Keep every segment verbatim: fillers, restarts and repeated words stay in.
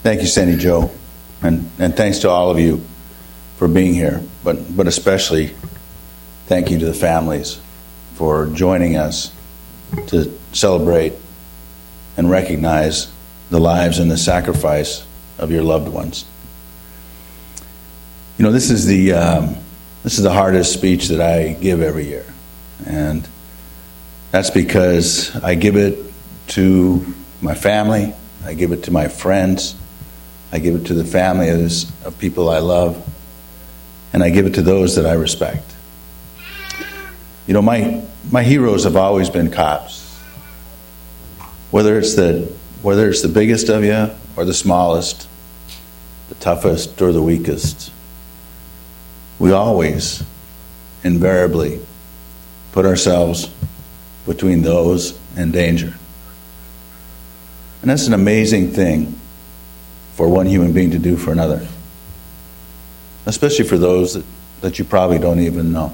Thank you, Sandy Joe, and, and thanks to all of you for being here, but, but especially thank you to the families for joining us to celebrate and recognize the lives and the sacrifice of your loved ones. You know, this is the um, this is the hardest speech that I give every year, and that's because I give it to my family, I give it to my friends, I give it to the families of people I love, and I give it to those that I respect. You know, my my heroes have always been cops. Whether it's the whether it's the biggest of you or the smallest, the toughest or the weakest, we always, invariably, put ourselves between those and danger. And that's an amazing thing for one human being to do for another, especially for those that, that you probably don't even know.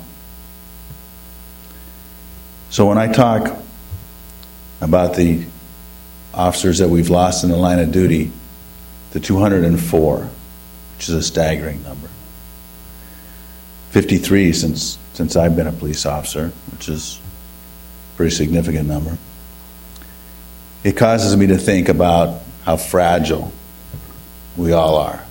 So when I talk about the officers that we've lost in the line of duty, the two hundred four, which is a staggering number, fifty-three since since I've been a police officer, which is a pretty significant number, it causes me to think about how fragile we all are.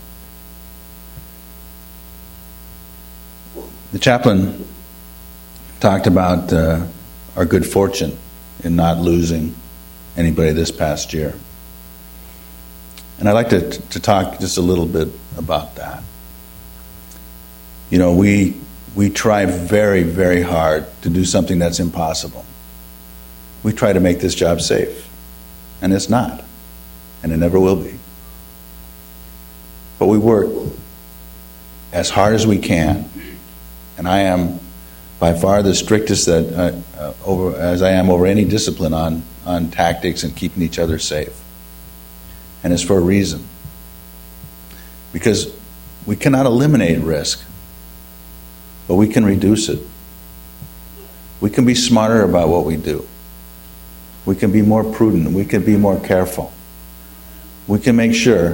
The chaplain talked about uh, our good fortune in not losing anybody this past year. And I'd like to, to talk just a little bit about that. You know, we we try very, very hard to do something that's impossible. We try to make this job safe, and it's not, and it never will be. But we work as hard as we can, and I am by far the strictest that uh, uh, over as I am over any discipline on on tactics and keeping each other safe. And it's for a reason. Because we cannot eliminate risk, but we can reduce it. We can be smarter about what we do. We can be more prudent. We can be more careful. We can make sure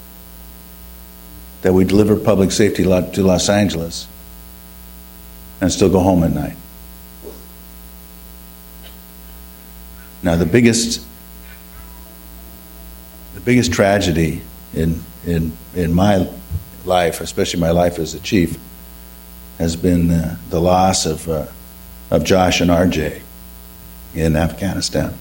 that we deliver public safety to Los Angeles and still go home at night. Now, the biggest, the biggest tragedy in in in my life, especially my life as a chief, has been uh, the loss of uh, of Josh and R J in Afghanistan.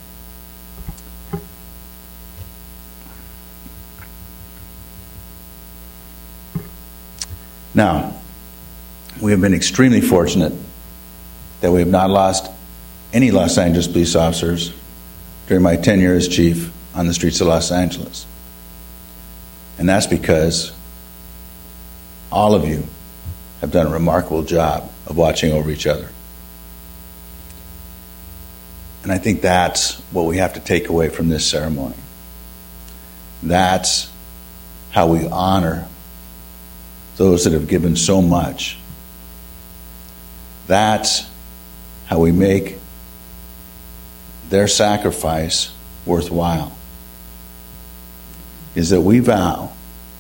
Now, we have been extremely fortunate that we have not lost any Los Angeles police officers during my tenure as chief on the streets of Los Angeles. And that's because all of you have done a remarkable job of watching over each other. And I think that's what we have to take away from this ceremony. That's how we honor those that have given so much. That's how we make their sacrifice worthwhile, is that we vow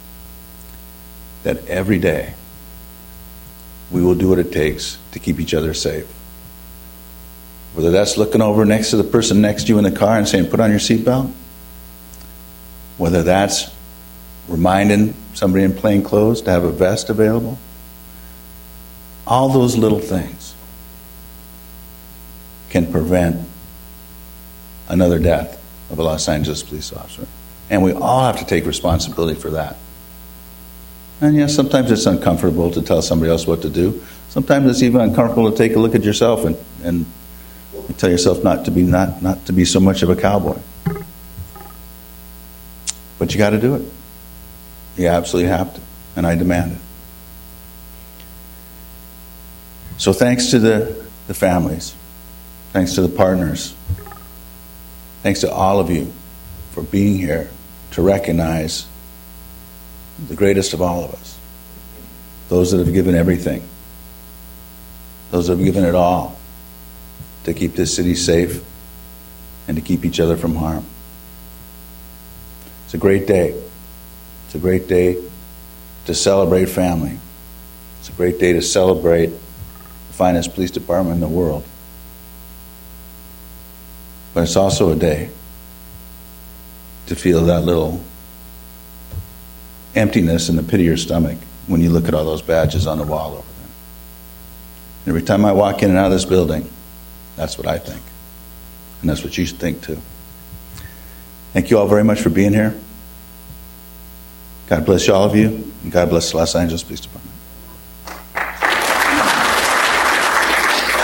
that every day we will do what it takes to keep each other safe. Whether that's looking over next to the person next to you in the car and saying, put on your seatbelt, whether that's reminding somebody in plain clothes to have a vest available, all those little things can prevent another death of a Los Angeles police officer. And we all have to take responsibility for that. And yes, sometimes it's uncomfortable to tell somebody else what to do. Sometimes it's even uncomfortable to take a look at yourself and, and tell yourself not to be not, not to be so much of a cowboy. But you got to do it. You absolutely have to. And I demand it. So thanks to the, the families. Thanks to the partners. Thanks to all of you for being here to recognize the greatest of all of us. Those that have given everything. Those that have given it all to keep this city safe and to keep each other from harm. It's a great day. It's a great day to celebrate family. It's a great day to celebrate the finest police department in the world. But it's also a day to feel that little emptiness in the pit of your stomach when you look at all those badges on the wall over there. Every time I walk in and out of this building, that's what I think. And that's what you should think too. Thank you all very much for being here. God bless you, all of you, and God bless the Los Angeles Police Department.